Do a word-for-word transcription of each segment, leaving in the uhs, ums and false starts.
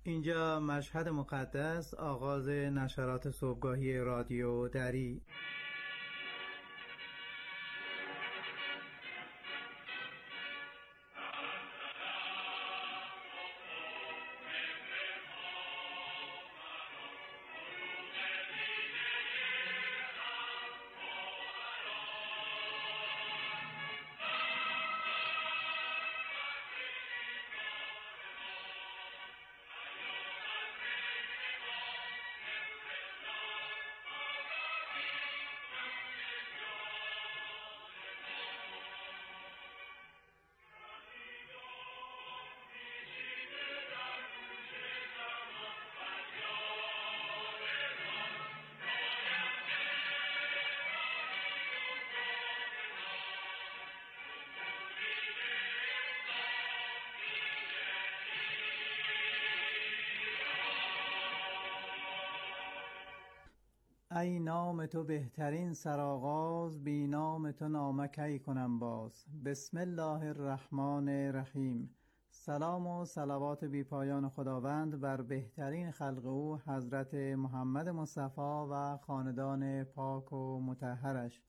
اینجا مشهد مقدس، آغاز نشرات صبحگاهی رادیو دری. ای نام تو بهترین سرآغاز، بی نام تو نامه کی کنم باز. بسم الله الرحمن الرحیم. سلام و صلوات بی پایان خداوند بر بهترین خلق او حضرت محمد مصطفی و خاندان پاک و مطهرش.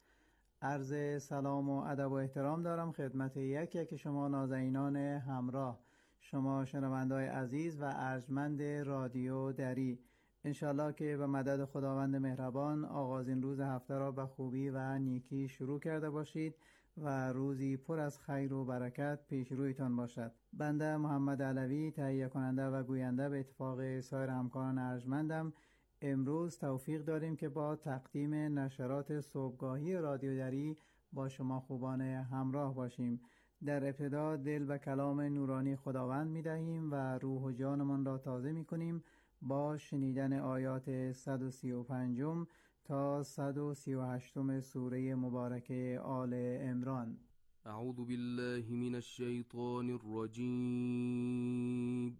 عرض سلام و ادب و احترام دارم خدمت یک یک شما نازنینان همراه، شما شنونده‌های عزیز و ارجمند رادیو دری. انشالله که به مدد خداوند مهربان آغازین روز هفته را به خوبی و نیکی شروع کرده باشید و روزی پر از خیر و برکت پیش رویتان باشد. بنده محمد علوی، تهیه کننده و گوینده به اتفاق سایر همکاران ارجمندم، امروز توفیق داریم که با تقدیم نشرات صبحگاهی رادیو دری با شما خوبان همراه باشیم. در ابتدا دل به کلام نورانی خداوند می دهیم و روح و جانمان را تازه می کنیم با شنیدن آیات صد و سی و پنج تا صد و سی و هشت سوره مبارکه آل عمران. اعوذ بالله من الشیطان الرجیم.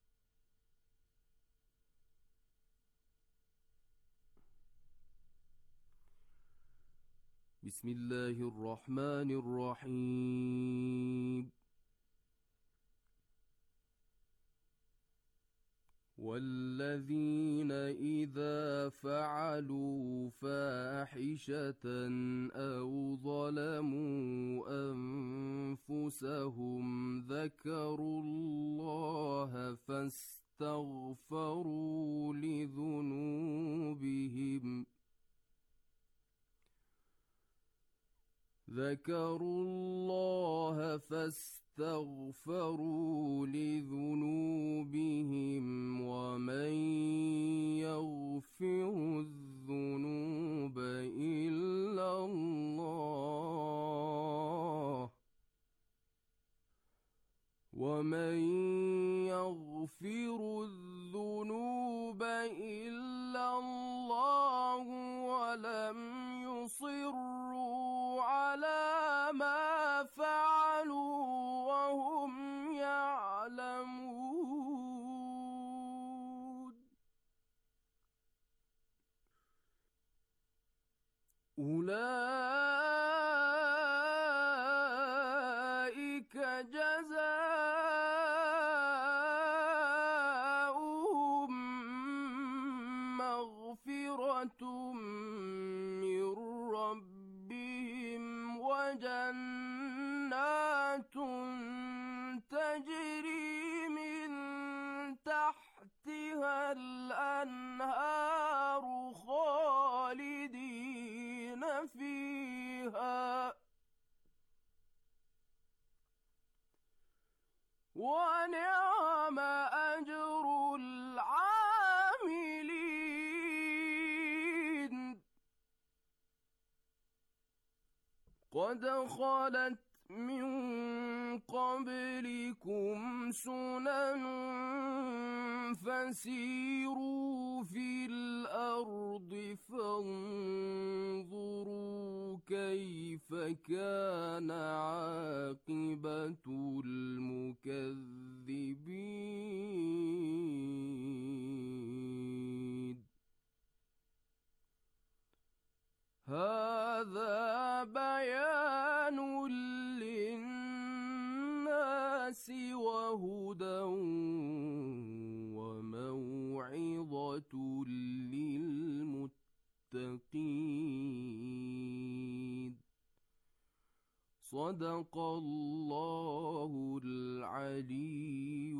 بسم الله الرحمن الرحیم. والذين إذا فعلوا فاحشة أو ظلموا أنفسهم ذكروا الله فاستغفروا لذنوبهم ذكروا الله فاستغفروا لذنوبهم ومن يغفر الذنوب إلا الله ومن يغفر الذنوب إلا الله ولم يصروا على ما فعلوا وهم يعلمون أولئك جزاؤهم مغفرة من ربهم وجنات تجري من تحتها الأنهار خالدين فيها ونعم أجر العاملين. قد خلت من قبلكم سنن فسيروا في الأرض فانظروا كيف كان عاقبة المكذبين. هذا بيان للناس وهدى وموعظة صدق الله العلی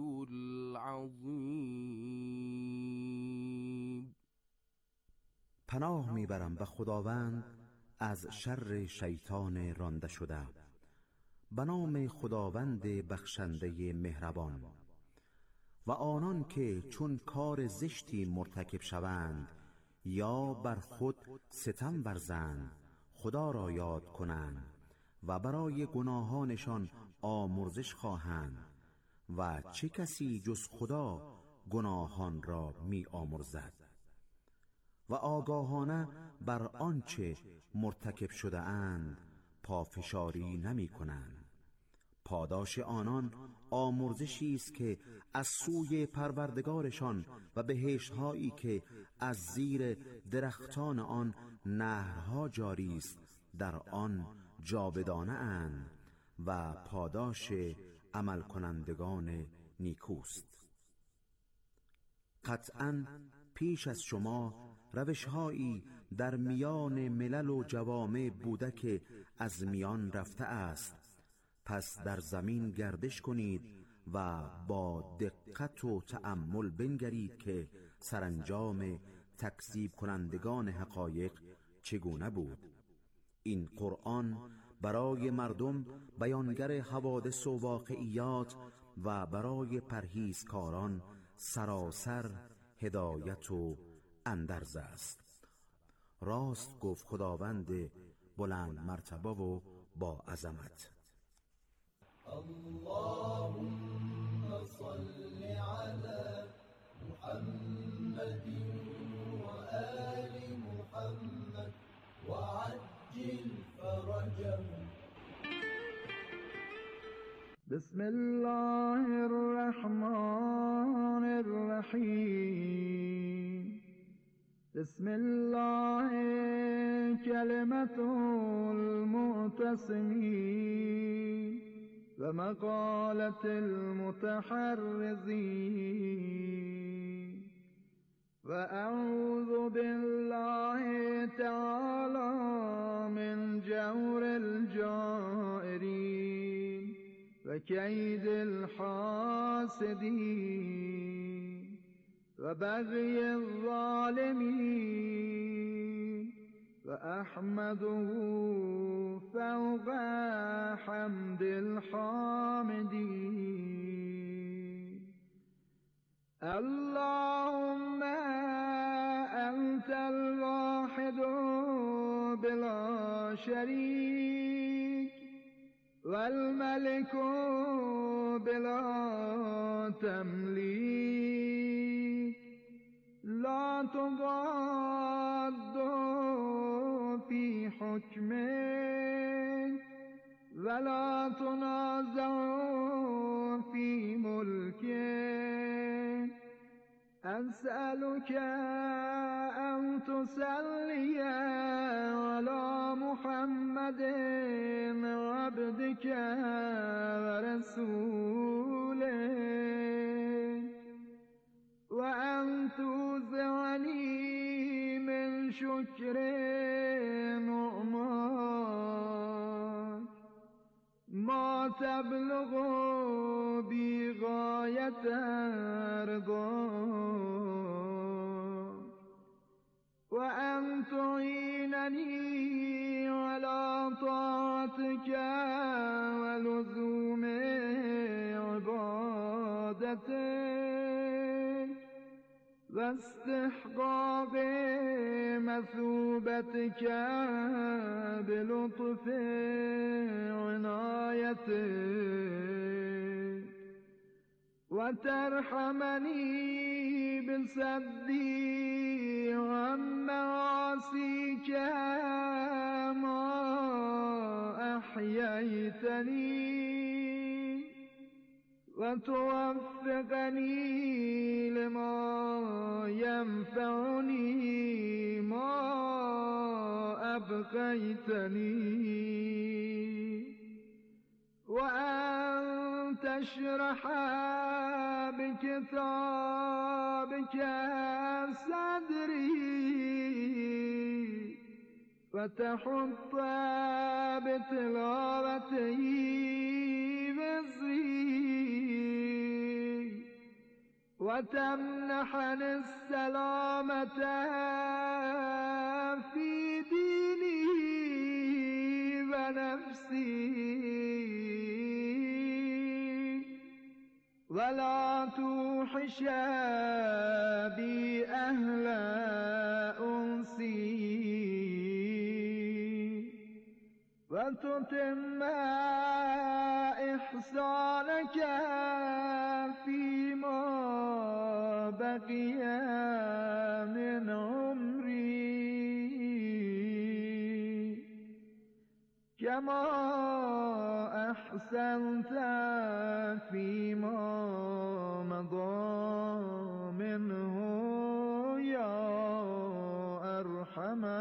العظیم. پناه میبرم به خداوند از شر شیطان رانده شده. به نام خداوند بخشنده مهربان. و آنان که چون کار زشتی مرتکب شوند یا بر خود ستم ورزند خدا را یاد کنند و برای گناهانشان آمرزش خواهند و چه کسی جز خدا گناهان را می آمرزد و آگاهانه بر آنچه مرتکب شده اند پافشاری نمی کنند. پاداش آنان آمرزشی است که از سوی پروردگارشان و بهشت‌هایی که از زیر درختان آن نهرها جاری است در آن جاودانه اند و پاداش عمل کنندگان نیکوست. قطعاً پیش از شما روش‌هایی در میان ملل و جوامع بوده که از میان رفته است. پس در زمین گردش کنید و با دقت و تأمل بنگرید که سرانجام تکذیب کنندگان حقایق چگونه بود. این قرآن برای مردم بیانگر حوادث و واقعیات و برای پرهیزکاران سراسر هدایت و اندرز است. راست گفت خداوند بلند مرتبه و با عظمت. اللهم صل على محمد وآل محمد وعجل فرجهم. بسم الله الرحمن الرحیم. بسم الله کلمة المعتصمین و مقالة المتحرزین و اعوذ بالله تعالی من جور الجائرین و کید الحاسدین و بغی الظالمین و احمده فوق حمد الحامدین. اللهم انت الواحد بلا شریک والملك بلا تملیک لا تضاد في حكمك ولا تنازع في ملكك. أسألك أن تصلي على محمد عبدك ورسولك وأن توزعني من شكر نعماك ما تبلغ بي غاية رضاك وأن تعينني على طاعتك ولزوم عبادتك واستحقاق مثوبتك بلطف عنايتك وترحمني بصدي عن معاصيك ما أحييتني وتوفقني لما ينفعني ما أبقيتني وأن تشرح بكتابك صدري وتحط بتلاوته بصري وتمنحني السلامة في ديني ونفسي ولا توحش بي أهل أنسي وتتم إحسانك فيما بقي من عمري كما أحسنت فيما مضى منه يا أرحم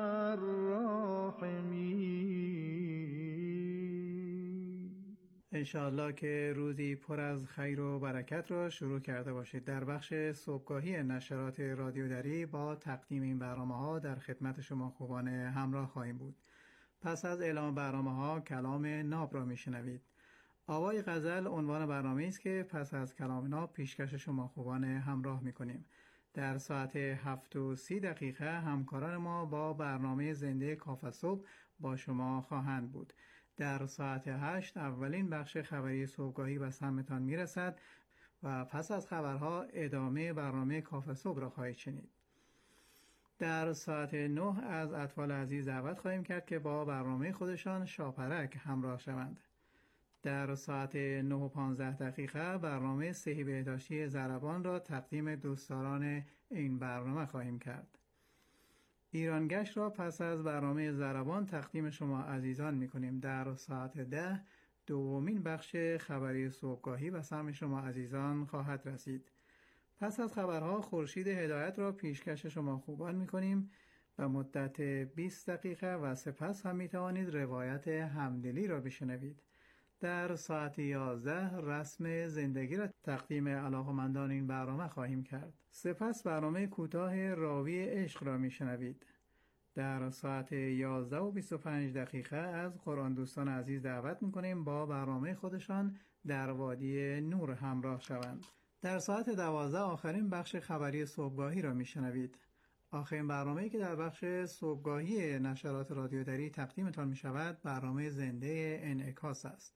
الراحمين. انشاءالله که روزی پر از خیر و برکت را شروع کرده باشید. در بخش صبحگاهی نشرات رادیو دری با تقدیم این برنامه ها در خدمت شما خوبان همراه خواهیم بود. پس از اعلام برنامه ها کلام ناب را میشنوید. آوای غزل عنوان برنامه است که پس از کلام ناب پیشکش شما خوبان همراه میکنیم. در ساعت هفت و سی دقیقه همکاران ما با برنامه زنده کافه صبح با شما خواهند بود. در ساعت هشت اولین بخش خبری صبحگاهی به سمتان میرسد و پس از خبرها ادامه برنامه کافه صبح را خواهید شنید. در ساعت نه از اطفال عزیز دعوت خواهیم کرد که با برنامه خودشان شاپرک همراه شوند. در ساعت نه و پانزده دقیقه برنامه صحی بهداشتی ضربان را تقدیم دوستداران این برنامه خواهیم کرد. ایرانگشت را پس از برنامه ضربان تقدیم شما عزیزان می‌کنیم. در ساعت ده دومین بخش خبری صبحگاهی و سهم شما عزیزان خواهد رسید. پس از خبرها خورشید هدایت را پیشکش شما خوبان می‌کنیم و مدت بیست دقیقه و سپس هم می‌توانید روایت همدلی را بشنوید. در ساعت یازده رسم زندگی را تقدیم علاقمندان این برنامه خواهیم کرد. سپس برنامه کوتاه راوی عشق را میشنوید. در ساعت یازده و بیست و پنج دقیقه از قرآن دوستان عزیز دعوت میکنیم با برنامه خودشان در وادی نور همراه شوند. در ساعت دوازده آخرین بخش خبری صبحگاهی را میشنوید. آخرین برنامه‌ای که در بخش صبحگاهی نشرات رادیو دری تقدیمتان میشود برنامه زنده انعکاس است.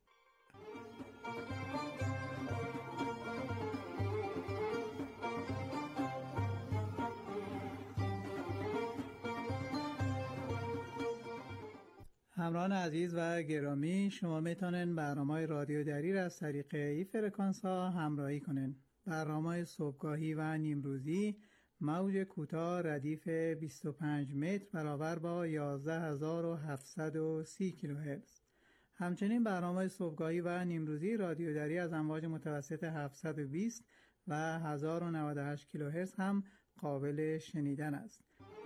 همراهان عزیز و گرامی، شما میتونن برنامه رادیو دری را از طریق این فرکانس ها همراهی کنین. برنامه صبحگاهی و نیمروزی موج کوتاه ردیف بیست و پنج متر برابر با یازده هزار و هفتصد و سی کیلوهرتز. همچنین برنامه صبحگاهی و نیمروزی رادیو دری از امواج متوسط هفتصد و بیست و هزار و نود و هشت کیلوهرتز هم قابل شنیدن است.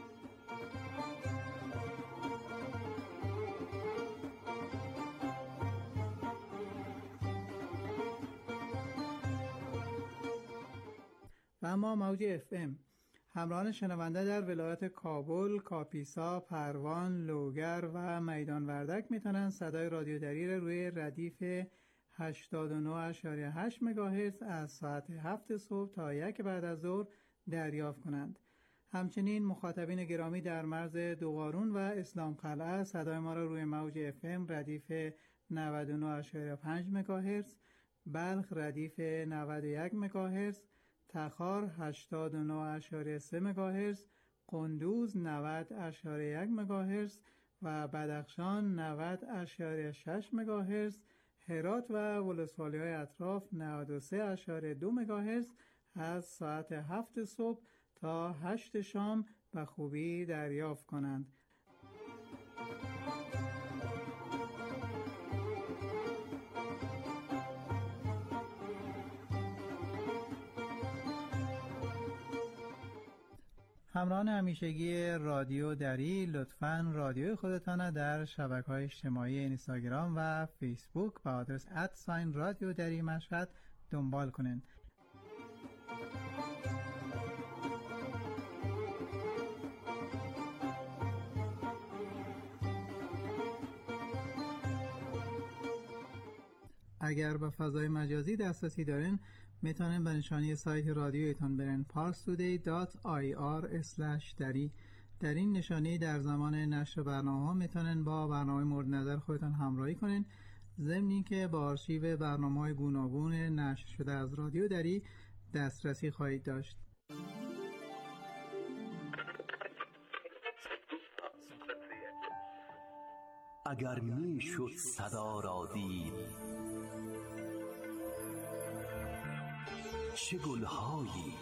و اما موج اف ام همراهان شنونده در ولایت کابل، کاپیسا، پروان، لوگر و میدان وردک میتونن صدای رادیو دری روی ردیف هشتاد و نه و هشت مگاهرتز از ساعت هفت صبح تا یک بعد از ظهر دریافت کنند. همچنین مخاطبین گرامی در مرز دوقارون و اسلام قلعه صدای ما را روی موج اف ام ردیف نود و نه و پنج مگاهرتز، بلخ ردیف نود و یک مگاهرتز، تخار هشتاد و نه و سه مگاهرتز، قندوز نود و یک مگاهرتز و بدخشان نود و شش مگاهرتز، هرات و ولسوالی‌های اطراف نود و سه و دو مگاهرتز از ساعت هفت صبح تا هشت شام به خوبی دریافت کنند. همراهان همیشگی رادیو دری، لطفاً رادیوی خودتان در شبکه‌های اجتماعی اینستاگرام و فیسبوک با آدرس ات ساین رادیو دری مشهد دنبال کنین. اگر به فضای مجازی دسترسی دارین میتونین به نشانی سایت رادیویتون برین parstoday دات آی آر اسلش دری. در این نشانی در زمان نشر برنامه میتونین با برنامه مورد نظر خودتون همراهی کنین، ضمن اینکه با آرشیو برنامه‌های گوناگون نشر شده از رادیو دری دسترسی خواهید داشت. اگر می شد صدا را دید، چه گلهایی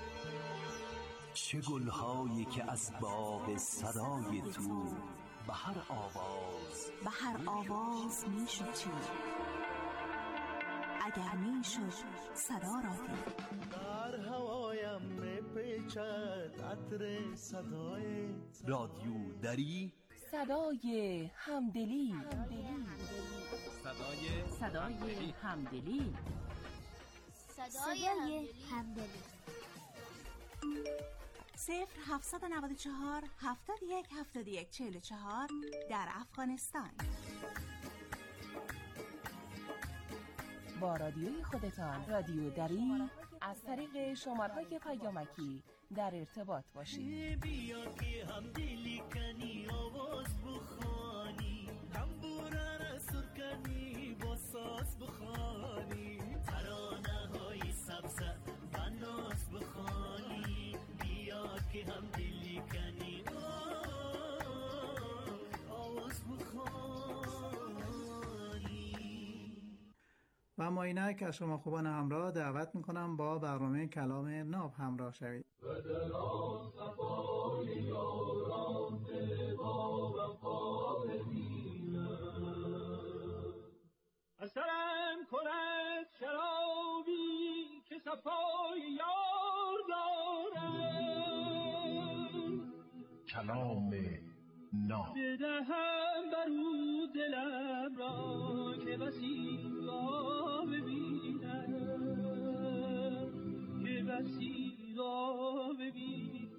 چه گلهایی که از باغ صدای تو به هر آواز به هر آواز می شد تو. اگر می شد صدا را دید، در هوایم می پیچد عطر صدایت. رادیو دری، صدای همدلی، صدای صدای همدلی، صدای همدلی. صفر هفتصد و نود و چهار هفتاد و یک هفتاد و یک چهل و چهار در افغانستان. با رادیوی خودتان رادیو دری از طریق شماره‌های پیامکی در ارتباط باشید. بیا که هم دلی کنی آواز بخوانی، تنبوره را سر کنی با ساز بخوانی، ترانه های سبز بناس بخوانی. بیا که هم دلی کنی آواز بخوانی. و ما اینک از شما خوبان همراه دعوت میکنم با برنامه کلام ناب همراه شوید. و در آن صفای یاران دل با وفا ببینم، اثرم کند شرابی که صفای یار دارم. کلام ناب بدهم برو دلم را که بسی را ببینم، که بسی را ببینم.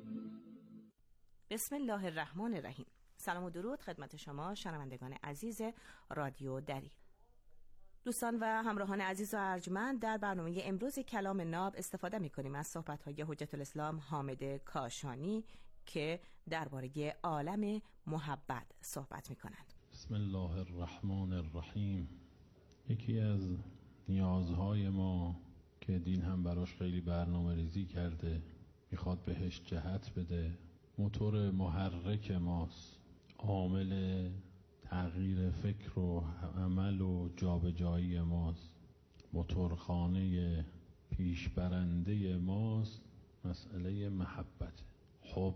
بسم الله الرحمن الرحیم. سلام و درود خدمت شما شنوندگان عزیز رادیو دری. دوستان و همراهان عزیز و ارجمند، در برنامه امروز کلام ناب استفاده می‌کنیم از صحبت‌های حجت الاسلام حامد کاشانی که درباره عالم محبت صحبت می‌کنند. بسم الله الرحمن الرحیم. یکی از نیازهای ما که دین هم براش خیلی برنامه ریزی کرده، میخواد بهش جهت بده، موتور محرک ماست، عامل تغییر فکر و عمل و جابجایی ماست، موتورخانه پیشبرنده ماست، مسئله محبت، حب.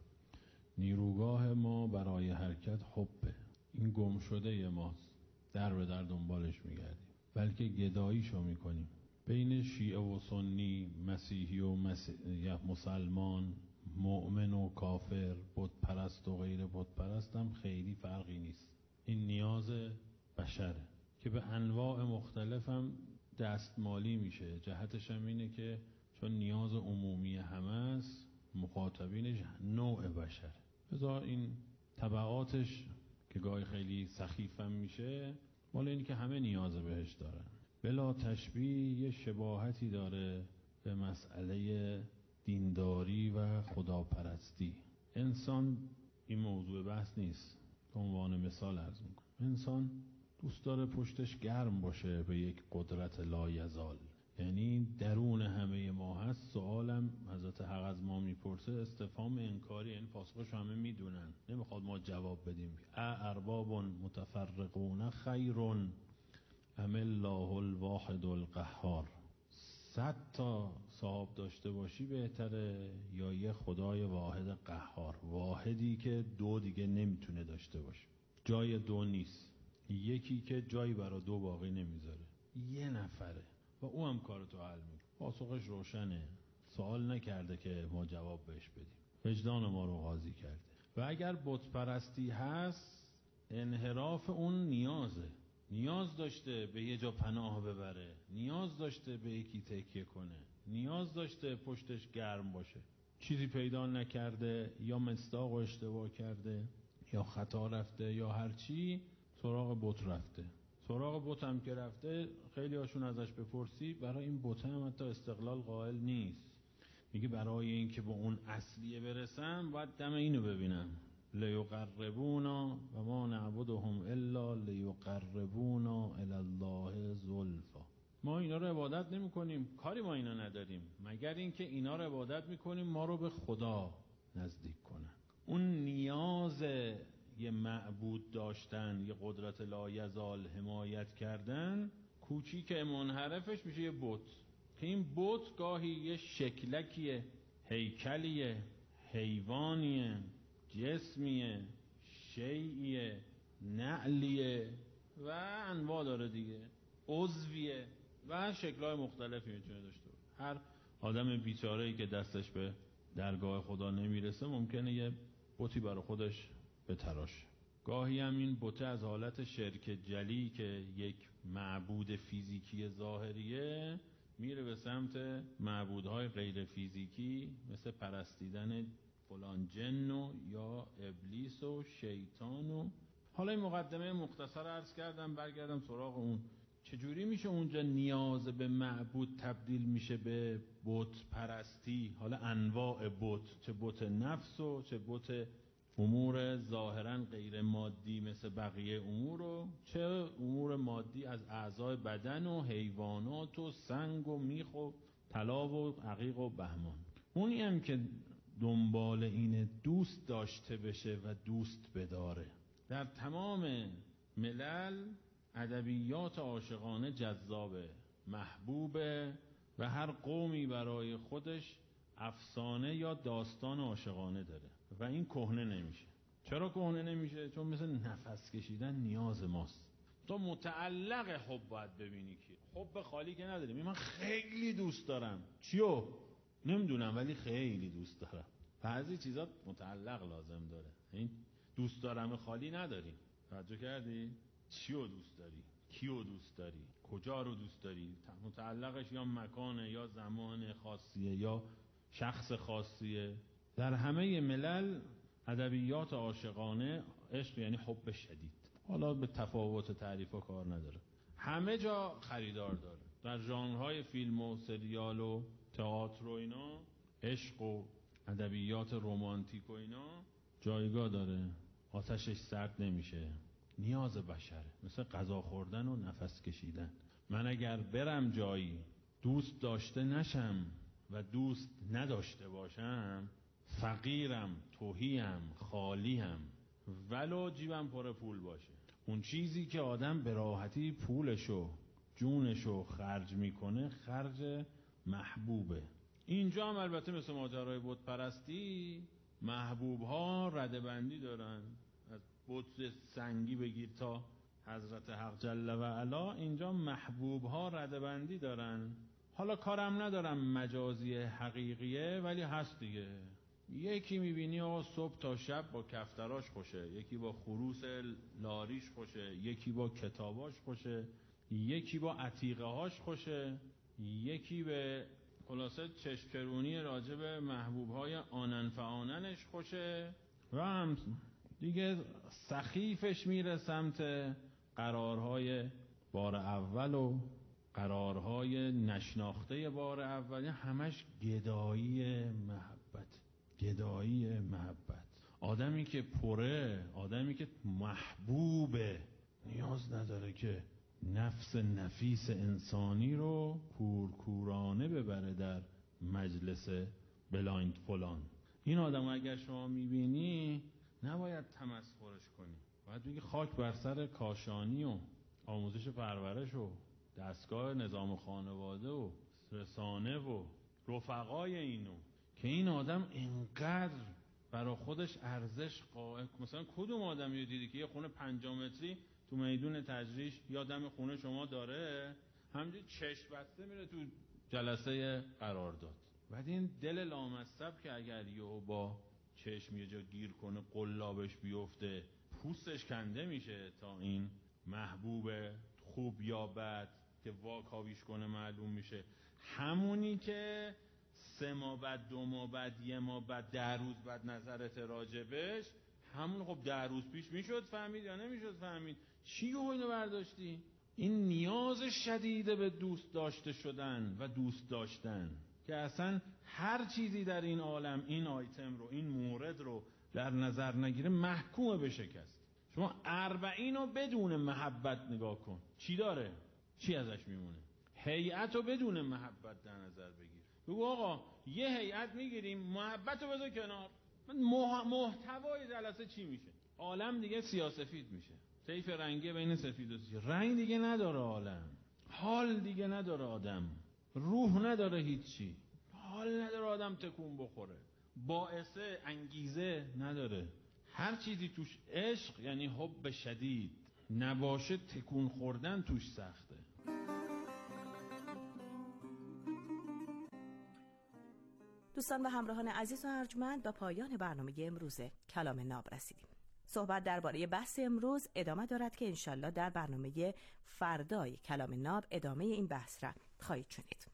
نیروگاه ما برای حرکت حبه. این گم شده ماست، در به در دنبالش میگردیم، بلکه گداییشو میکنیم. بین شیعه و سنی، مسیحی و مسیح... مسلمان، مؤمن و کافر، بت پرست و غیر بت پرست هم خیلی فرقی نیست. این نیاز بشره که به انواع مختلف هم دستمالی میشه. جهتش هم اینه که چون نیاز عمومی همه است، مخاطبینش نوع بشره. بذار این طبعاتش که گاهی خیلی سخیفم میشه، مال اینی که همه نیاز بهش دارن. بلا تشبیه یه شباهتی داره به مسئله دینداری و خداپرستی. انسان، این موضوع بحث نیست، به عنوان مثال عرض میکنم، انسان دوست داره پشتش گرم باشه به یک قدرت لایزال، یعنی درون همه ما هست. سوالم حضرت حق از ما میپرسه استفهام انکاری، یعنی پاسخش همه میدونن، نمیخواد ما جواب بدیم. ا ارباب متفرقون خیر ام الله الواحد القهار. صد تا صاحب داشته باشی بهتره یا یه خدای واحد قهار، واحدی که دو دیگه نمیتونه داشته باشه، جای دو نیست، یکی که جایی برای دو باقی نمیذاره، یه نفره و او هم کارتو حل میکنه. پاسخش روشنه، سوال نکرده که ما جواب بهش بدیم، وجدان ما رو قاضی کرده. و اگر بت پرستی هست، انحراف اون نیازه، نیاز داشته به یه جا پناه ببره، نیاز داشته به یکی تکیه کنه، نیاز داشته پشتش گرم باشه. چیزی پیدا نکرده، یا مصداق اشتباه کرده، یا خطا رفته، یا هرچی، سراغ بت رفته، سراغ بت هم که رفته، خیلی هاشون ازش بپرسی برای این بت هم حتی استقلال قائل نیست. میگه برای این که به اون اصلیه برسم باید دم اینو ببینم، لیقربونا و ما نعبدهم الا لیقربونا الی الله زلفا. ما اینا رو عبادت نمی کنیم، کاری ما اینا نداریم، مگر اینکه اینا رو عبادت میکنیم ما رو به خدا نزدیک کنن. اون نیاز یه معبود داشتن، یه قدرت لایزال حمایت کردن، کوچیک منحرفش میشه یه بت، که این بت گاهی یه شکلکیه، هیکلیه، حیوانیه، جسمیه، شیعیه، نعلیه و انواع داره دیگه، عضویه و شکل‌های مختلفی میتونه داشته باشه. هر آدم بیچاره‌ای که دستش به درگاه خدا نمیرسه ممکنه یه بتی برای خودش بتراشه. گاهی هم این بت از حالت شرک جلی که یک معبود فیزیکی ظاهریه میره به سمت معبودهای غیر فیزیکی، مثل پرستیدن فلان جن و یا ابلیس و شیطان. و حالا این مقدمه مختصر عرض کردم، برگردم سراغ اون چجوری میشه اونجا نیاز به معبود تبدیل میشه به بت پرستی. حالا انواع بت، چه بت نفس و چه بت امور ظاهرا غیر مادی مثل بقیه امور و چه امور مادی از اعضای بدن و حیوانات و سنگ و میخ و طلا و عقیق و بهمان. اونی هم که دنبال اینه دوست داشته بشه و دوست بداره. در تمام ملل ادبیات عاشقانه جذابه، محبوبه و هر قومی برای خودش افسانه یا داستان عاشقانه داره و این کهنه نمیشه. چرا کهنه نمیشه؟ چون مثل نفس کشیدن نیاز ماست. تو متعلق حب باید ببینی که حب خالی که نداریم. من خیلی دوست دارم، چیو؟ نمیدونم ولی خیلی دوست دارم. بعضی چیزا متعلق لازم داره. این دوست دارم خالی نداریم. توجه کردی؟ چیو دوست داری؟ کیو دوست داری؟ کجا رو دوست داری؟ متعلقش یا مکانه یا زمان خاصیه یا شخص خاصیه. در همه ملل ادبیات عاشقانه عشق یعنی حب شدید. حالا به تفاوت تعریفا کار نداره، همه جا خریدار داره. در ژانرهای فیلم و سریال و تئاتر و اینا عشق و ادبیات رمانتیک و اینا جایگاه داره، آتشش سرد نمیشه، نیاز بشره، مثل غذا خوردن و نفس کشیدن. من اگر برم جایی دوست داشته نشم و دوست نداشته باشم، فقیرم، تهیم، خالیم، ولو جیبم پر پول باشه. اون چیزی که آدم به راحتی پولشو جونشو خرج میکنه خرج محبوبه. اینجا هم البته مثل ماجرای بت پرستی محبوب ها رده بندی دارن، از بت سنگی بگیر تا حضرت حق جل و علا. اینجا محبوب ها رده بندی دارن. حالا کارم ندارم مجازی حقیقیه ولی هست دیگه. یکی میبینی آقا صبح تا شب با کفتراش خوشه، یکی با خروس لاریش خوشه، یکی با کتاباش خوشه، یکی با عتیقه هاش خوشه، یکی به خلاصه چشکرونی راجب محبوب های آنن فآننش خوشه و هم دیگه سخیفش میره سمت قرارهای بار اول و قرارهای نشناخته بار اول. همش گدایی محبت، گدایی محبت. آدمی که پره، آدمی که محبوبه، نیاز نداره که نفس نفیس انسانی رو کورکورانه ببره در مجلس بلایند فلان. این آدم اگر شما میبینی نباید تمسخرش کنی، باید بگی خاک بر سر کاشانی و آموزش پرورش و دستگاه نظام خانواده و رسانه و رفقای اینو که این آدم اینقدر برای خودش ارزش قائل. مثلا کدوم آدمی رو دیدی که یه خونه پنجاه متری تو میدون تجریش یا دم خونه شما داره، همینجوری چشم بسته میره تو جلسه قرارداد؟ بعد این دل لامصب که اگر یهو با چشم یه جا گیر کنه قلابش بیفته پوستش کنده میشه تا این محبوب خوب یا بد که واکاویش کنه معلوم میشه. همونی که سه ماه بعد، دو ماه بعد، یه ماه بعد، ده روز بعد نظرت راجبش، همون خب ده روز پیش میشد فهمید یا نمیشد فهمید؟ چی اینو برداشتی؟ این نیاز شدید به دوست داشته شدن و دوست داشتن که اصلا هر چیزی در این عالم این آیتم رو، این مورد رو در نظر نگیره محکوم به شکست. شما اربعین رو بدون محبت نگاه کن، چی داره؟ چی ازش میمونه؟ هیئت رو بدون محبت در نظر بگیر. بگو آقا یه هیئت میگیریم، محبت رو بذار کنار، محتوای جلسه چی میشه؟ عالم دیگه سیاه‌سفید میشه، طیف رنگی بین سفید و سیاه، رنگ دیگه نداره عالم، حال دیگه نداره آدم، روح نداره هیچی، حال نداره آدم تکون بخوره، باعثه انگیزه نداره. هر چیزی توش عشق یعنی حب شدید نباشه، تکون خوردن توش سخته. دوستان و همراهان عزیز و ارجمند، به پایان برنامه امروز کلام ناب رسیدیم. صحبت درباره بحث امروز ادامه دارد که انشالله در برنامه فردای کلام ناب ادامه این بحث را خواهید شنید.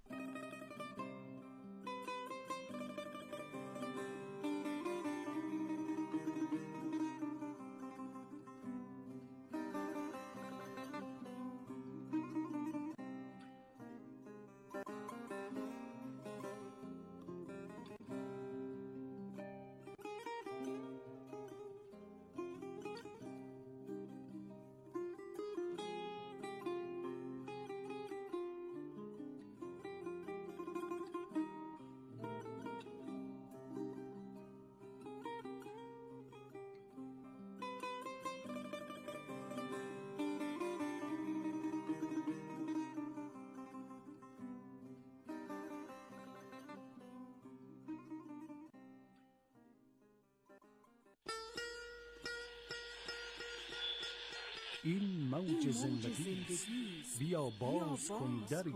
این موج زندگی است، بیا باز کن دری.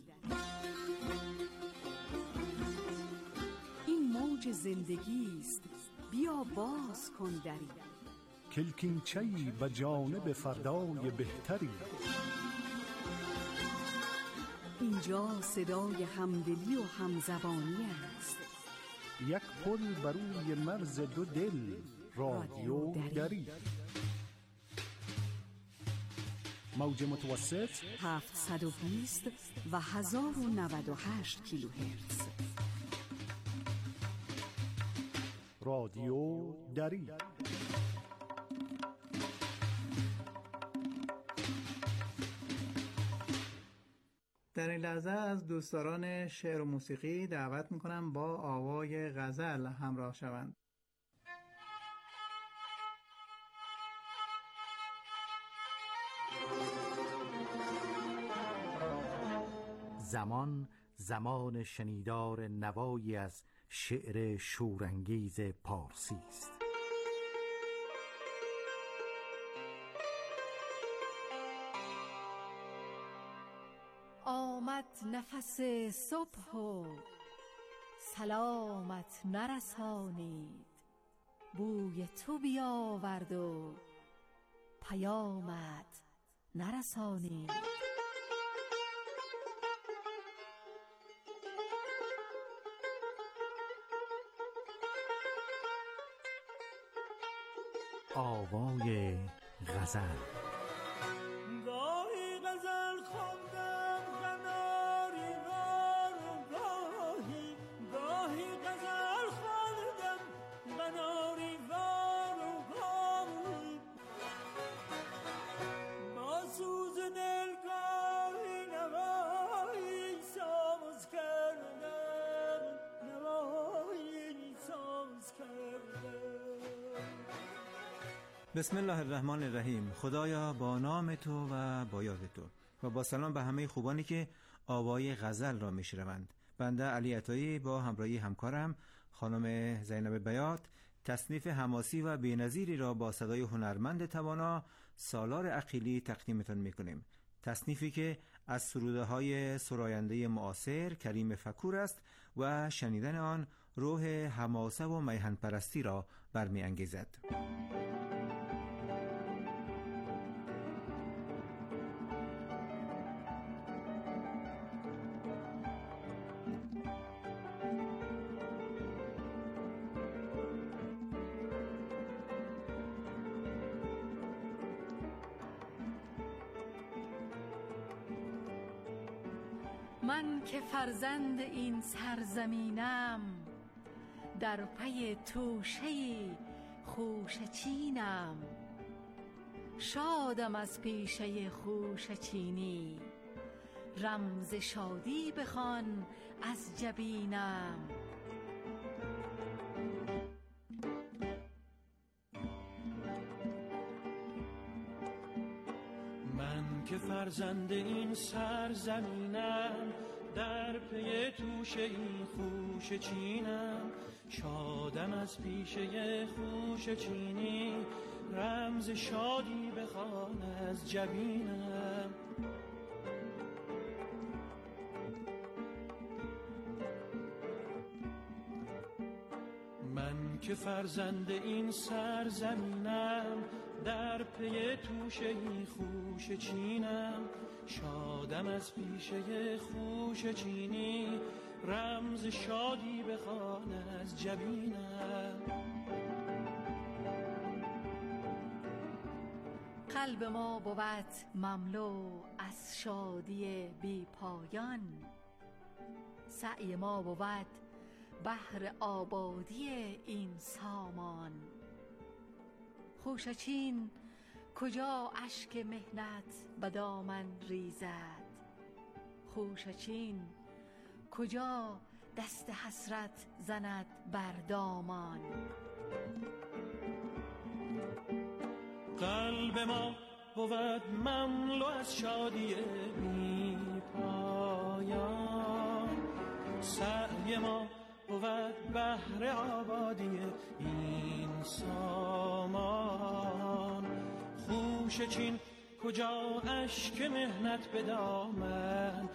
این موج زندگی است، بیا باز کن دری. کلکینچه‌ای به جانب فردای بهتری. اینجا صدای همدلی و همزبانی است. یک پل بر روی مرز دو دل، رادیو دری. موج متوسط هفتصد و بیست و هزار و نود و هشت کیلوهرتز. رادیو دری. در این لحظه از دوستداران شعر و موسیقی دعوت میکنم با آوای غزل همراه شوند. زمان زمان شنیدار نوایی از شعر شورانگیز پارسی است. آمد نفس صبح و سلامت نرسانید، بوی تو بیاورد و پیامت نرسانید. آوای غزل. گاهی غزل خواندم قناری وار و گاهی گاهی غزل خواندم قناری وار و گاهی با سوز دل گاهی نوایی ساز کردم نوایی ساز کردم. بسم الله الرحمن الرحیم. خدایا با نام تو و با یاد تو و با سلام به همه خوبانی که آوای غزل را میشنوند. بنده علی عطایی با همراهی همکارم خانم زینب بیات تصنیف حماسی و بی‌نظیری را با صدای هنرمند توانا سالار عقیلی تقدیمتان میکنیم. تصنیفی که از سروده های سراینده معاصر کریم فکور است و شنیدن آن روح حماسه و میهن پرستی را برمی انگیزد. من که فرزند این سرزمینم، در پی توشه خوشه چینم. شادم از پیشه خوشه چینی، رمز شادی بخوان از جبینم. من که فرزند این سرزمینم، در پی توشه این خوشه چینم. شادم از پیشه خوشه چینی، رمز شادی بخوان از جبینم. من که فرزند این سرزمینم، در پی توشه این خوشه چینم. شادم از پیشه خوشه چینی، رمز شادی بخوان از جبینم. قلب ما بود مملو از شادی بی پایان، سعی ما بود بهر آبادی این سامان. خوشه چین کجا اشک مهنت به دامن ریزد، خوشه چین کجا دست حسرت زند بر دامان. قلب ما بود مملو از شادی بی پایان، سعی ما بود بهر آبادی این سامان. خوشه چین کجا اشک مهنت به دامن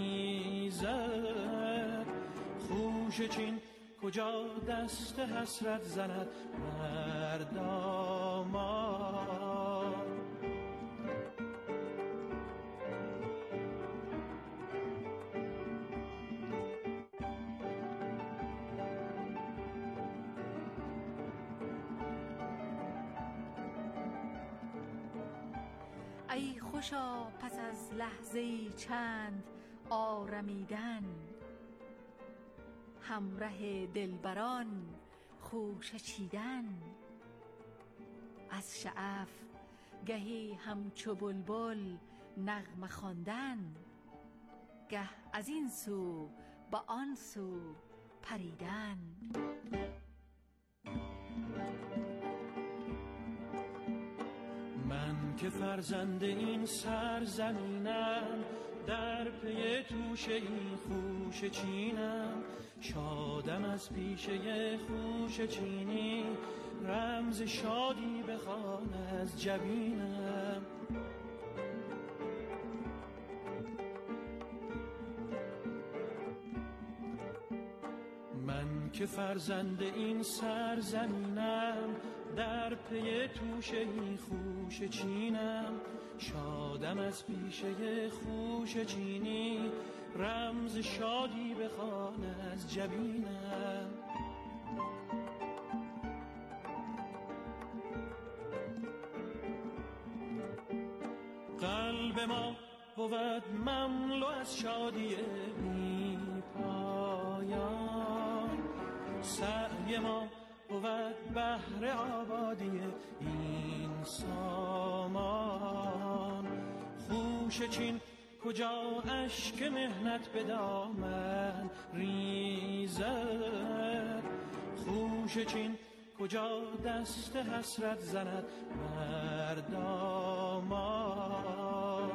ریزد، خوشه چین کجا دست حسرت زند بر دامان. ای خوشا پس از لحظه‌ای چند آرمیدن، همره دلبران خوشه چیدن. از شعف گهی همچو بلبل نغمه خواندن، گه از این سو به آن سو پریدن. من که فرزند این سرزمینم، در پی توشه این خوشه چینم. شادم از پیشه خوشه چینی، رمز شادی بخوان از جبینم. من که فرزند این سرزمینم، در پی توشه این خوشه چینم. شادم از پیشه خوشه چینی، رمز شادی بخوان از جبینم. قلب ما بود مملو از شادی بی پایان، سعی ما بود بهر آبادی این سامان. خوشه چین کجا اشک مهنت به دامن ریزد، خوشه چین کجا دست حسرت زند بر دامان.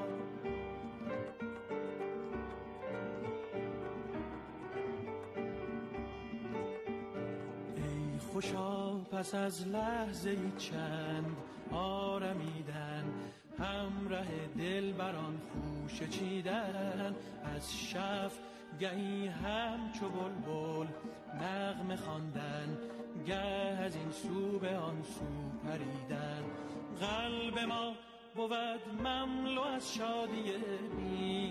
ای خوشا پس از لحظه چند آرمیدن، همراه دلبران خوشه چیدن. از شف گهی همچو بلبل نغمه خواندن، گه از این سو به آن سو پریدن. قلب ما بود مملو از شادی بی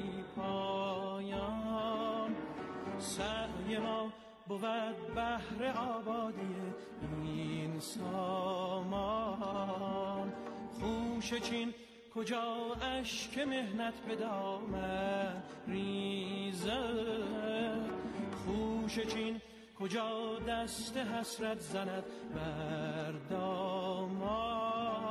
پایان، سعی ما بود بهر آبادی این سامان. خوشه چین کجا اشک مهنت به دامن ریزد، خوش چین کجا دست حسرت زند بر دامان.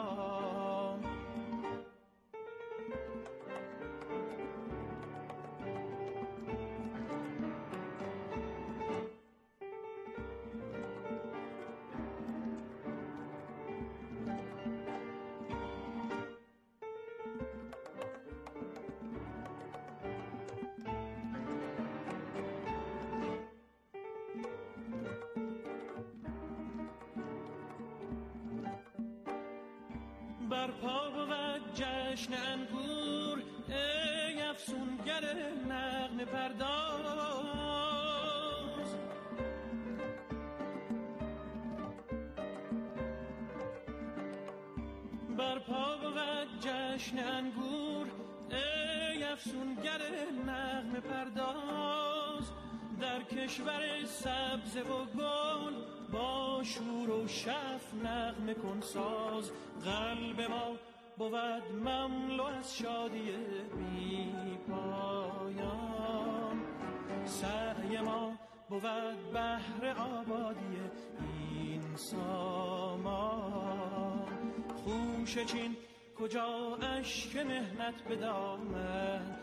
برپا بود جشن انگور ای افسونگر نغمه پرداز، برپا بود جشن انگور ای افسونگر نغمه پرداز، در کشور سبز و گل با شور و شف نغمه کن ساز. قلب ما بود مملو از شادی بی پایان، سعی ما بود بهر آبادی این سامان. خوش چین کجا اشک مهنت به دامن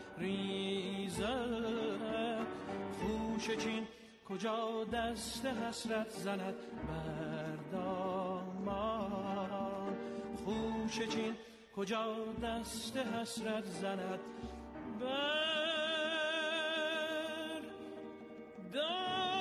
ریزد، خوش چین کجا دست حسرت زند بر دامان. خوش چین کجا دست حسرت زند بر دامان.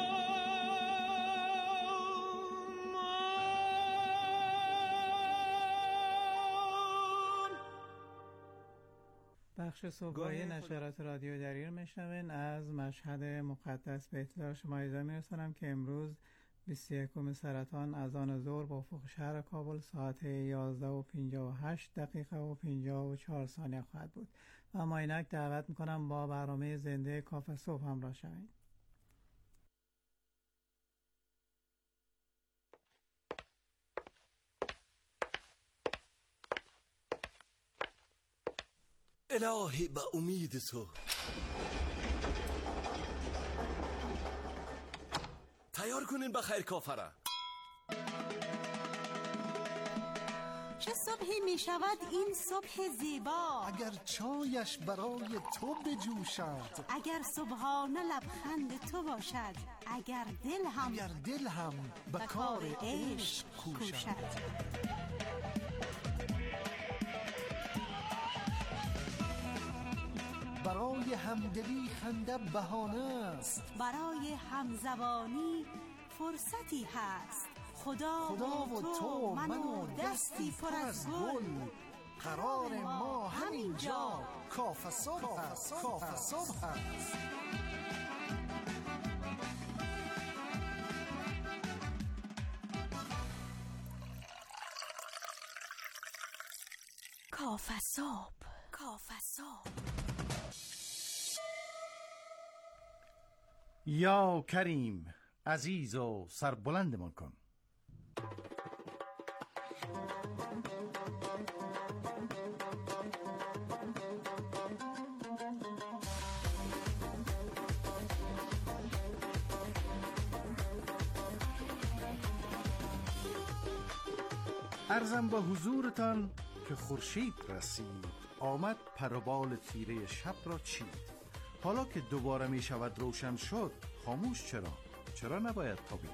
بخش صبحگاهی نشرات رادیو دریور میشنوین. از مشهد مقدس به اطلاع شما ایزا میرسانم که امروز بیست و یکم سرطان از آن ظهر با افق شهر کابل ساعت یازده و پنجاه و هشت دقیقه و پنجاه و چهار ثانیه خواهد بود و ما اینک دعوت میکنم با برنامه زنده کافه صبح همراه شوید. الهی به امید تو تیار کنین بخیر کافره. چه صبحی می شود این صبح زیبا، اگر چایش برای تو بجوشد، اگر صبحانه لبخند تو باشد، اگر دل هم اگر دل هم به کار عشق کوشد. برای همدلی خنده بهانه است، برای همزبانی فرصتی هست. خدا, خدا و تو من و دستی پر از گل، قرار ما همین جا کافه صبح هست. کافه صبح هست. کافه صبح، کافه صبح. یا کریم عزیز و سربلندمان کن. عرضم به حضورتان که خورشید رسید، آمد پر و بال تیره شب را چید. حالا که دوباره می شود روشن شد، خاموش چرا؟ چرا نباید تابید؟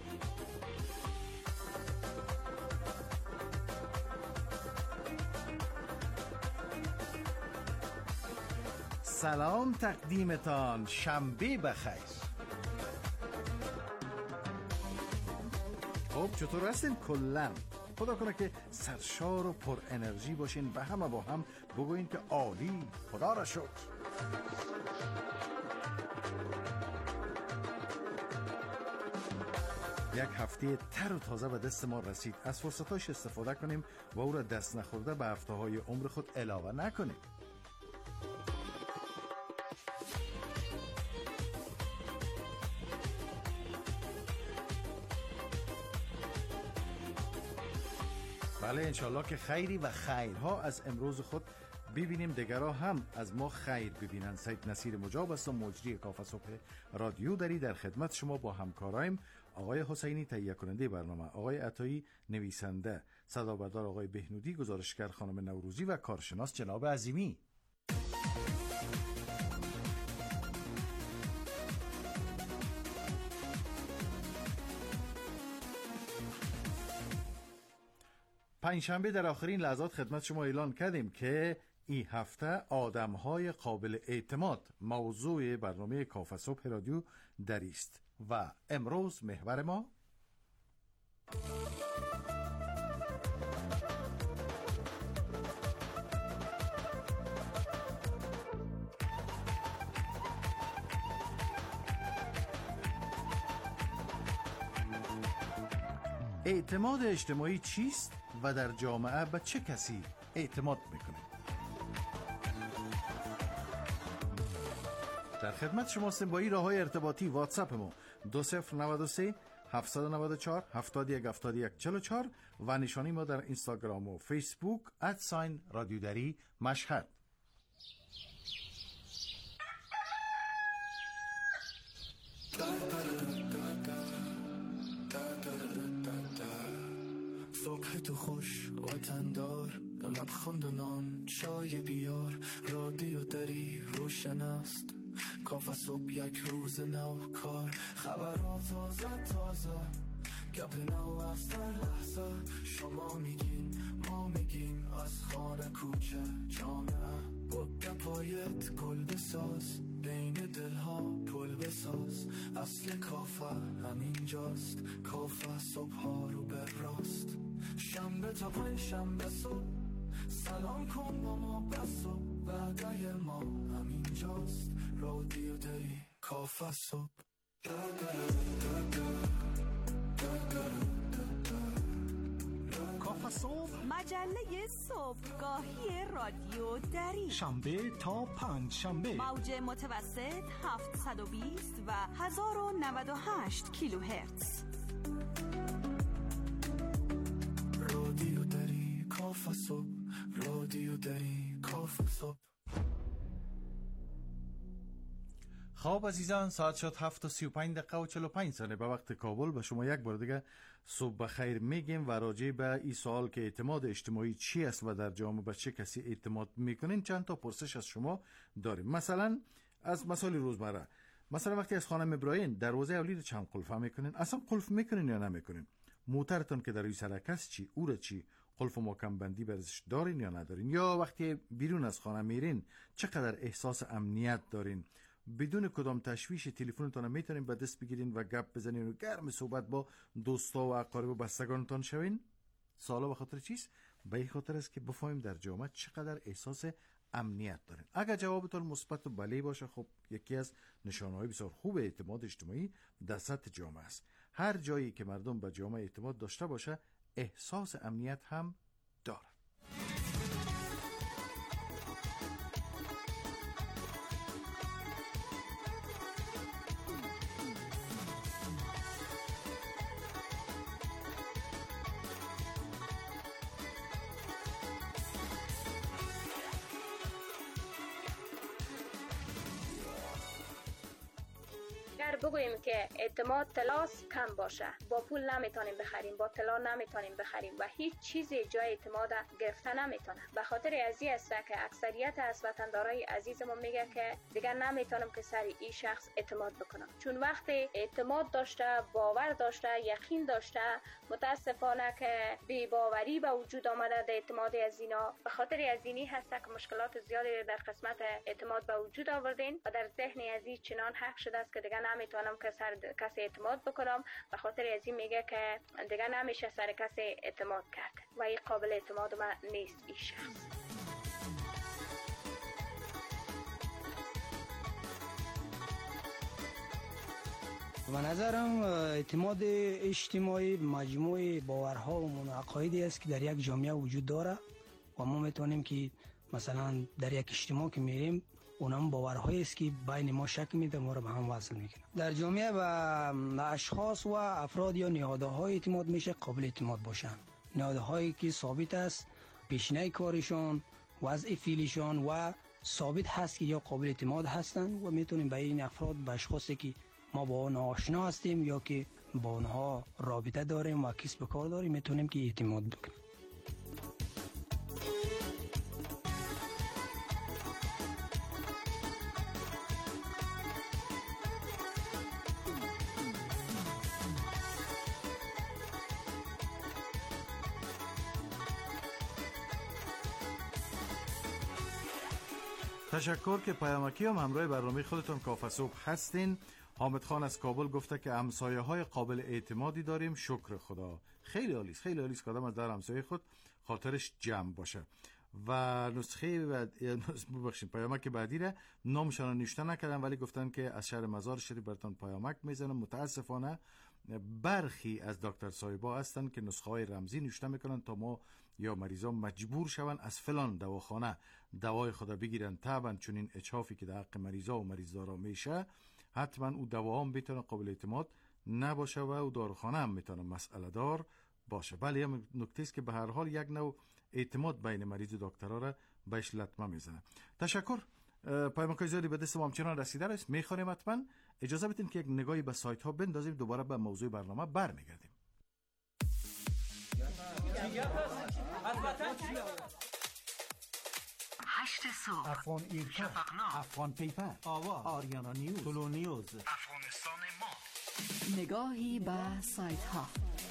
سلام تقدیمتان، شنبه بخیر. خب چطور هستین کلن؟ خدا کنه که سرشار و پر انرژی باشین و همه با هم بگوین که عالی، خدا را شکر. یک هفته تر و تازه به دست ما رسید. از فرصتاش استفاده کنیم و او را دست نخورده به هفته های عمر خود علاوه نکنیم. بله انشالله که خیری و خیرها از امروز خود ببینیم دیگرها هم از ما خیر ببینن. سید نصیر مجاب است و مجری کافه صبح رادیو دری در خدمت شما با همکارایم آقای حسینی تهیه کننده برنامه، آقای عطایی نویسنده، صدابردار آقای بهنودی، گزارشگر خانم نوروزی و کارشناس جناب عظیمی. پنجشنبه در آخرین لحظات خدمت شما اعلان کردیم که این هفته آدم‌های قابل اعتماد موضوع برنامه کافه صبح رادیو دری است و امروز محور ما اعتماد اجتماعی چیست و در جامعه به چه کسی اعتماد میکنه؟ در خدمت شما هستیم با این راه‌های ارتباطی. واتساپ ما دو صفر نود و سه هفت نود و چهار هفتاد و یک هفتاد و یک چهل و چهار و نشانی ما در اینستاگرام و فیسبوک ادساین رادیو دری مشهد. صبح تو خوش وطندار، لبخند و نان چای بیار، رادیو دری روشن است، کافه صبح یک روز نو کار، خبرها تازه تازه، گپ نو از در لحظه، شما میگین ما میگیم، از خانه کوچه جامعه، با گپایت گل بساز، بین دلها پل بساز، اصل کافه همینجاست، کافه صبح ها رو بر راست، شنبه تا پنج شنبه صبح، سلام کن با ما بس و وعده ما همینجاست، رادیو دری کافه صبح. کافه صبح، مجله صبحگاهی رادیو دری، شنبه تا پنج شنبه، موج متوسط هفتصد و بیست و هزار و نود و هشت کیلوهرتز. رادیو دری کافه صبح، رادیو دری کافه صبح. خب عزیزان، ساعت شد هفت و سی و پنج دقیقه و چهل و پنج ثانیه به وقت کابل. به شما یک بار دیگه صبح بخیر میگیم و راجع به این سوال که اعتماد اجتماعی چی است و در جامعه به چه کسی اعتماد میکنین چند تا پرسش از شما داریم. مثلا از مسائل روزمره، مثلا وقتی از خانه میبراین دروازه اولید چند قلفه میکنین؟ اصلا قلف میکنین یا نمیکنین؟ موترتون که در روی سرک است چی؟ او را چی؟ قلف و محکم بندی برش دارین یا ندارین؟ یا وقتی بیرون از خانه میرین چقدر احساس امنیت دارین؟ بدون کدام تشویش تلفنتون میتونین به دست بگیرین و گپ بزنین و گرم صحبت با دوستا و اقارب و بستگانتان شوین؟ سوالا به خاطر چیست؟ به این خاطر است که بفهمیم در جامعه چقدر احساس امنیت دارین. اگر جوابتون مثبت و بله باشه، خب یکی از نشانه‌های بسیار خوب اعتماد اجتماعی در سطح جامعه است. هر جایی که مردم به جامعه اعتماد داشته باشه، احساس امنیت هم داره. بگوییم که اعتماد طلاست کم باشه، با پول نمیتونیم بخریم، با طلا نمیتونیم بخریم و هیچ چیزی جای اعتماد گرفته نمیتونه. به خاطر ازی است که اکثریت از وطندارای عزیزمون میگه که دیگر نمیتونم که سر این شخص اعتماد بکنم، چون وقتی اعتماد داشته، باور داشته، یقین داشته، متاسفانه که بی باوری به وجود آمده در اعتماد از اینا. به خاطر از اینی هست که مشکلات زیادی در قسمت اعتماد به وجود آوردین و در ذهن ازی چنان حق شده است که دیگر نمیتونم که سر کسی اعتماد بکنم. به خاطر از این میگه که دیگه نمیشه سر کسی اعتماد کرد و این قابل اعتماد من نیست این شخص. به نظرم اعتماد اجتماعی مجموعه باورها و عقایدی است که در یک جامعه وجود داره و ما میتونیم که مثلا در یک اجتماع که میریم اونم باورهایی است که بین ما شک میده، ما رو به هم وصل میکنه. در جامعه و اشخاص و افراد یا نهادهای اعتماد میشه قابل اعتماد باشن. نهادهایی که ثابت است، پیشینه کارشون وضع فعلیشان و ثابت هست که یا قابل اعتماد هستند و میتونیم به این افراد به اشخاصی که ما با آنها آشنا هستیم یا که با آنها رابطه داریم و کسب کار داریم میتونیم که اعتماد بکنیم. تشکر که پیامکی هم همراه برنامه خودتون کافه صبح هستین. حامد خان از کابل گفته که همسایه های قابل اعتمادی داریم، شکر خدا. خیلی عالی است، خیلی عالی است که آدم از در همسایه خود خاطرش جمع باشه. و نسخه بعد ببخشید پیامک بعدی را نامشان نوشته نکردن ولی گفتن که از شهر مزار شریف براتون پیامک میزنم. متاسفانه برخی از دکتر صاحبا هستن که نسخه های رمزی نوشته میکنن تا ما یا مریضا مجبور شون از فلان دواخانه دوای خدا بگیرن. طبعا چون این اچافی که در حق مریضا و مریضدارا میشه حتما او دوا هم میتونه قابل اعتماد نباشه و او داروخانه هم میتونه مسئله دار باشه. بله هم نکته است که به هر حال یک نوع اعتماد بین مریض و دکترها را بهش لطمه میزنه. تشکر. پیامکای زیادی به دست ما همچنان رسیده است، میخوانیم حتما. اجازه بدین که یک نگاهی به سایت ها بندازیم، دوباره به موضوع برنامه برمیگردیم. هشت صبح، افغان ایرکا، افغان پیپر، آوا، آریانا نیوز، طلو نیوز، افغانستان ما. نگاهی به سایت ها.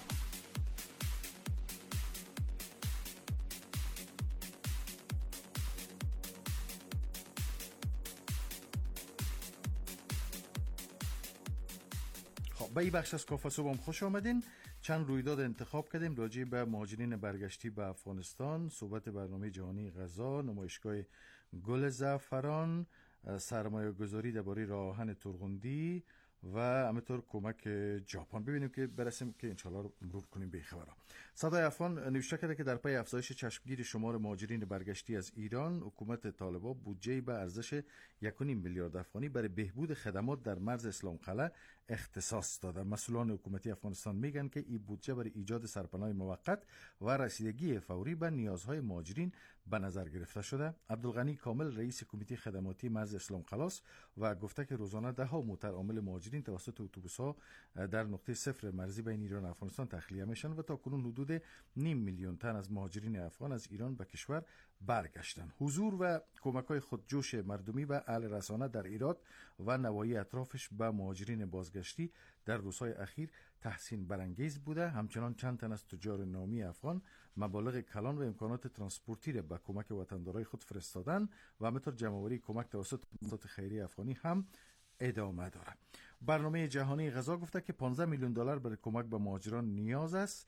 به این بخش از کافه صبح هم خوش آمدین. چند رویداد انتخاب کردیم راجع به مهاجرین برگشتی به افغانستان، صحبت برنامه جهانی غذا، نمایشگاه گل زعفران، سرمایه گذاری درباره راه آهن ترغندی و همینطور کمک ژاپن. ببینیم که برسیم که انشالله رو مرور کنیم به خبرها. صدای افغان نوشته کرده که در پی افزایش چشمگیر شمار مهاجرین برگشتی از ایران، حکومت طالبان بودجه به ارزش یک و نیم میلیارد افغانی برای بهبود خدمات در مرز اسلام قلعه اختصاص داده. مسئولان حکومتی افغانستان میگن که این بودجه برای ایجاد سرپناه موقت و رسیدگی فوری به نیازهای مهاجرین به نظر گرفته شده. عبدالغنی کامل رئیس کمیته خدماتی مرز اسلام قلعه و گفته که روزانه ده ها موتر عامل مهاجرین توسط اتوبوس‌ها در نقطه صفر مرزی بین ایران و افغانستان تخلیه میشن و تا کنون حدود نیم میلیون تن از مهاجرین افغان از ایران به کشور برگشتن. حضور و کمک‌های خودجوش مردمی و اهل رسانه در ایران و نواحی اطرافش به مهاجرین بازگشتی در روزهای اخیر تحسین برانگیز بوده. همچنان چند تن از تجار نامی افغان مبالغ کلان و امکانات ترانسپورتی را به کمک وطندارای خود فرستادن و همینطور جمع‌آوری کمک توسط مؤسسات خیریه افغانی هم ادامه داره. برنامه جهانی غذا گفته که پانزده میلیون دلار برای کمک به مهاجران نیاز است.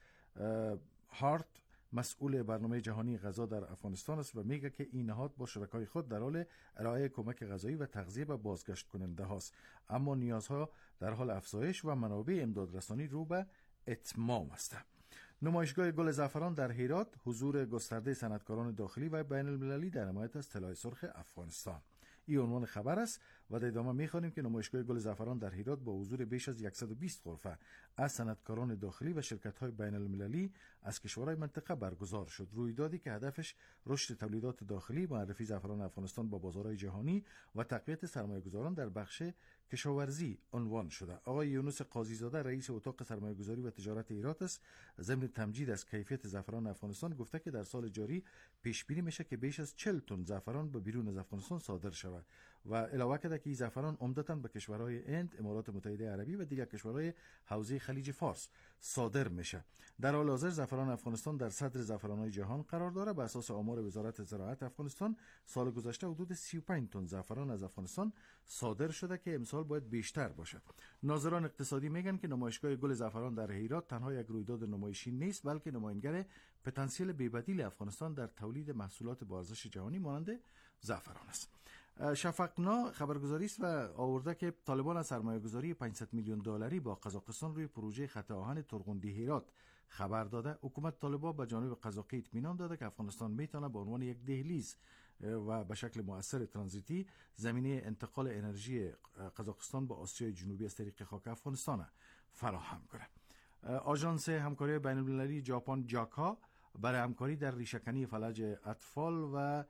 هارت مسئول برنامه جهانی غذا در افغانستان است و میگه که این نهاد با شرکای خود در حال ارائه کمک غذایی و تغذیه به بازگشت کننده هاست، اما نیازها در حال افزایش و منابع امدادرسانی رو به اتمام است. نمایشگاه گل زعفران در هرات حضور گسترده صنعتکاران داخلی و بین المللی در حمایت از طلای سرخ افغانستان. این عنوان خبر است و در ادامه می‌خوانیم که نمایشگاه گل زعفران در هرات با حضور بیش از صد و بیست غرفه از صنعتکاران داخلی و شرکت‌های بین المللی از کشورهای منطقه برگزار شد. رویدادی که هدفش رشد تولیدات داخلی، معرفی زعفران افغانستان با بازارهای جهانی و تقویت سرمایه‌گذاران در بخش کشاورزی عنوان شده. آقای یونس قاضی‌زاده رئیس اتاق سرمایه‌گذاری و تجارت هرات است. ضمن تمجید از کیفیت زعفران افغانستان گفته که در سال جاری پیش بینی میشه که بیش از چهل تن زعفران به بیرون از افغانستان صادر شود و علاوه کرده که این زعفران عمدتاً به کشورهای هند، امارات متحده عربی و دیگر کشورهای حوزه خلیج فارس صادر میشه. در حال حاضر زعفران افغانستان در صدر زعفران‌های جهان قرار داره. به اساس آمار وزارت زراعت افغانستان سال گذشته حدود سی و پنج تن زعفران از افغانستان صادر شده که امسال باید بیشتر باشه. ناظران اقتصادی میگن که نمایشگاه گل زعفران در هرات تنها یک رویداد نمایشی نیست، بلکه نماینگر پتانسیل بی‌بدیل افغانستان در تولید محصولات با ارزش جهانی مانند زعفران است. شفقنا خبرگزاری است و آورده که طالبان از سرمایه‌گذاری پانصد میلیون دلاری با قزاقستان روی پروژه خط آهن ترغندی هرات خبر داده. حکومت طالبان به جانب قزاقی اطمینان داده که افغانستان میتونه به عنوان یک دهلیز و به شکل مؤثر ترانزیتی زمینه انتقال انرژی قزاقستان با آسیای جنوبی از طریق خاک افغانستان فراهم کنه. آژانس همکاری بین المللی ژاپن جاکا برای همکاری در ریشه‌کنی فلج اطفال و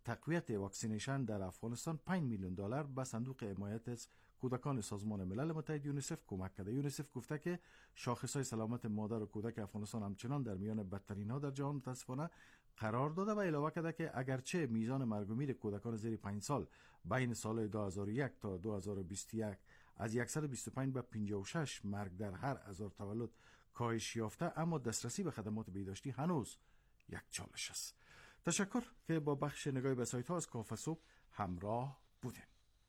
تقویت واکسینیشن در افغانستان پنج میلیون دلار به صندوق حمایت از کودکان سازمان ملل متحد یونیسف کمک کرده. یونیسف گفته که شاخصهای سلامت مادر و کودک افغانستان همچنان در میان بدترین ها در جهان متاسفانه قرار داده و علاوه کرده که اگرچه میزان مرگ و میر کودکان زیر پنج سال بین سال دو هزار و یک تا دو هزار و بیست و یک از صد و بیست و پنج به پنجاه و شش مرگ در هر هزار تولد کاهش یافته، اما دسترسی به خدمات بهداشتی هنوز یک چالش است. تشکر که با بخش نگاهی به سایت ها از کافه صبح همراه بودیم.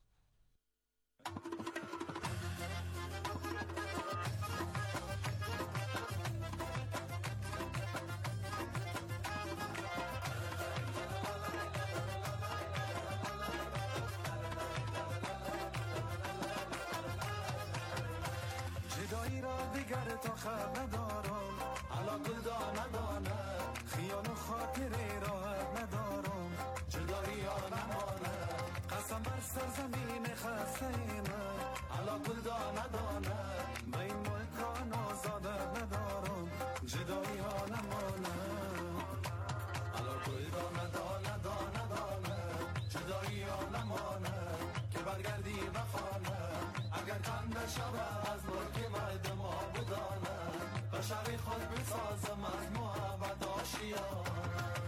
جدایی را دیگر تا خبر ندارم، علا گل دا ندانه، خیال و خاطره راحت ندارم، جدایی ها نمانه، قسم بر سرزمین خسته من، علا گل دا ندانه، به این ملکان آزاده ندارم، جدایی ها نمانه، علا گل دا ندانه دانه دانه، جدایی ها نمانه، که برگردی بخانه، اگر کنده شبه از ملک مردم ها بودانه، بشری خود بسازم از محبت آشیانه.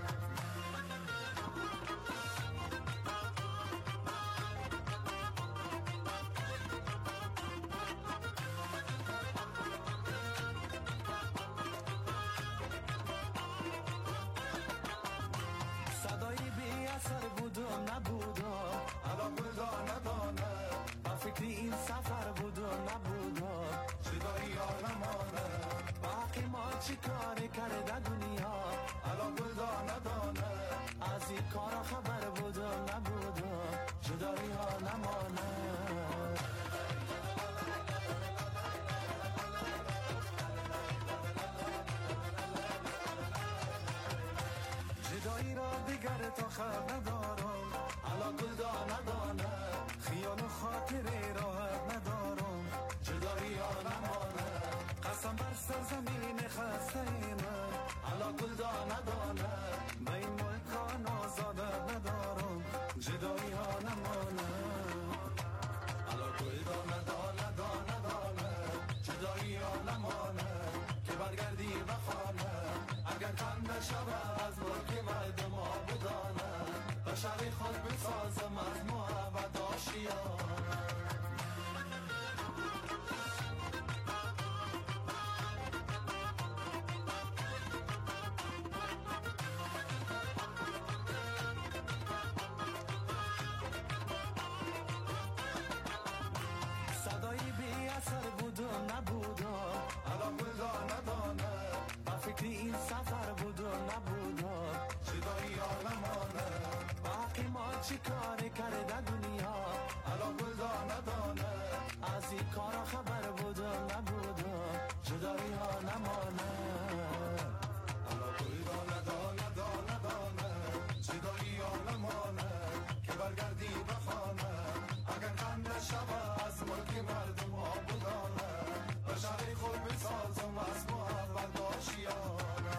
صدایی بی اثر بودم نبودم، علا بودا ندانه، با فکری این سفر بودم نبودم، جدایی ها نمانه، باقی ما چی کاری کرده دنیا، علا بودا ندانه، از این کارا خبر بودم نبودم، جدایی ها نمانه. جدایی را دیگر تا خبر ندارم، علا گل دا ندانه، خیال و خاطره راحت ندارم، جدایی ها نمانه، قسم بر سرزمین خسته من، علا گل دا ندانه، به این ملکان آزاده ندارم، جدایی ها نمانه، علا گل دا ندانه دانه دانه، جدایی ها نمانه، که برگردی بخانه، اگر کنده شبه از ملک مردم ها بودانه، بشری خود بسازم از محبت آشیانه. صدایی بی اثر بودم نبودم، علا بودا ندانه، با فکری این سفر بودم نبودم، جدایی ها نمانه، باقی ما چی کاری کرده دنیا، علا بودا ندانه، از این کارا خبر بودم نبودم، جدایی ها نمانه، علا بودا ندانه دانه دانه، جدایی ها نمانه، که برگردی بخانه، اگر کنده شبه از ملک مردم ها بودانه، بشری خود بسازم از محبت آشیانه.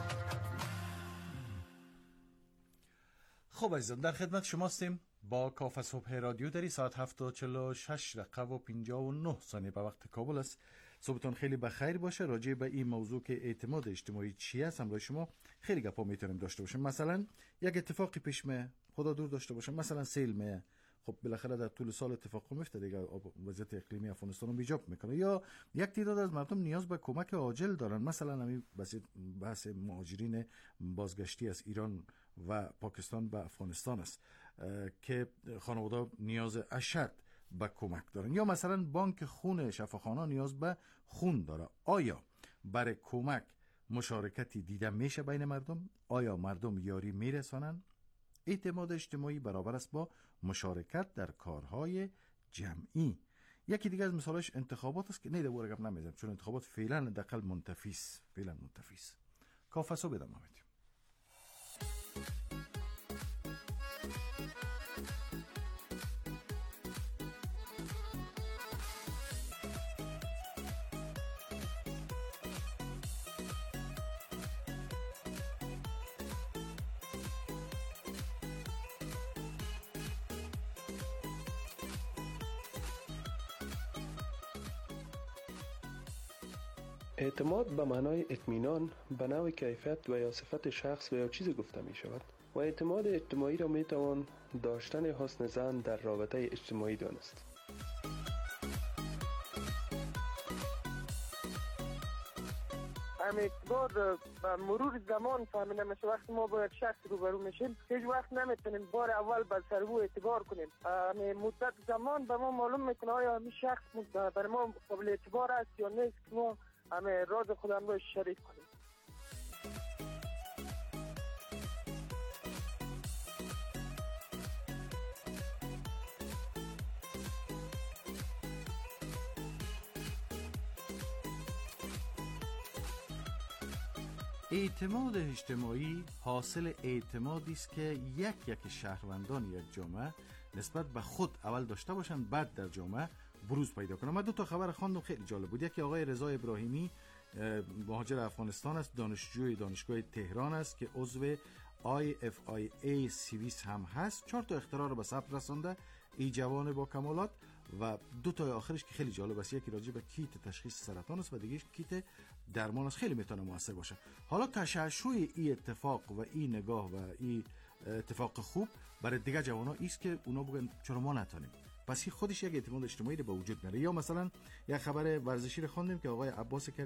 خب عزیزان، در خدمت شما هستیم با کافه صبح رادیو دری. ساعت هفت و چهل و شش دقیقه و پنجاه و نه ثانیه به وقت کابل است. صبحتون خیلی بخیر باشه. راجع به این موضوع که اعتماد اجتماعی چی است همراه شما خیلی گپا میتونیم داشته باشیم. مثلا یک اتفاقی پیش می خدا دور داشته باشه، مثلا سیل می، خب بالاخره در طول سال اتفاق میفته دیگه، وضعیت اقلیمی افغانستان رو بیجاب میکنه، یا یک تعداد از مردم نیاز به کمک عاجل دارن، مثلا همین بحث مهاجرین بازگشتی از ایران و پاکستان به افغانستان است که خانواده نیاز اشد به کمک دارن، یا مثلا بانک خون شفاخانه نیاز به خون داره. آیا برای کمک مشارکتی دیده میشه بین مردم؟ آیا مردم یاری میرسانن؟ اعتماد اجتماعی برابر است با مشارکت در کارهای جمعی. یکی دیگه از مثالش انتخابات است که نه دوباره گپ نمیزنم چون انتخابات فعلا حداقل منتفیس فعلا منتفیس کافه صبح بدم آمدیم. اعتماد به معنای اطمینان به نوع کیفیت و یا صفت شخص و یا چیزی گفته می شود و اعتماد اجتماعی را می توان داشتن حسن ظن در رابطه اجتماعی دانست. اعتبار به مرور زمان فهمیده میشه. وقتی ما با یک شخص روبرو میشیم هیچ وقت نمیتونیم بار اول به سرو اعتبار کنیم. مدت زمان به ما معلوم میکنه آیا همین شخص برای ما قابل اعتبار است یا نیست که ما همه راز خودم رو شریک کنیم. اعتماد اجتماعی حاصل اعتمادی است که یک یک شهروندان یک جامعه نسبت به خود اول داشته باشند، بعد در جامعه بروز پیدا کنند. من دو تا خبر خواندم خیلی جالب بود. یکی آقای رضا ابراهیمی مهاجر افغانستان است، دانشجوی دانشگاه تهران است که عضو آی اف آی ای سوئیس هم هست. چهار تا اختراع رو به ثبت رسانده این جوان با کمالات و دو تا آخرش که خیلی جالب است، یکی راجع به کیت تشخیص سرطان است و دیگه‌اش کیت درمان است. خیلی میتونه موثر باشه. حالا تشعشع این اتفاق و این نگاه و این اتفاق خوب برای دیگه جوانا است که اونا بگن چرا ما نتونیم. پس این خودش یک اعتماد اجتماعی رو به وجود میاره. یا مثلا یک خبر ورزشی رو خواندیم که آقای عباس